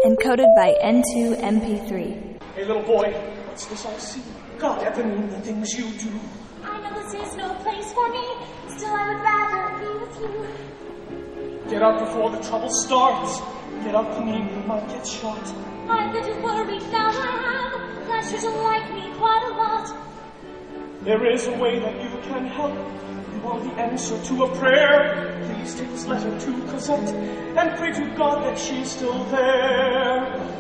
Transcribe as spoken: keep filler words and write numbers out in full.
Encoded by N two M P three. Hey, little boy, what's this I see? God, Ebony, the things you do. I know this is no place for me. Still, I would rather be with you. Get up before the trouble starts. Get up, Panini, you might get shot. I'm getting worried now I have. Flash doesn't like me quite a lot. There is a way that you can help. You are the answer to a prayer. Please take this letter to Cosette and pray to God that she's still there.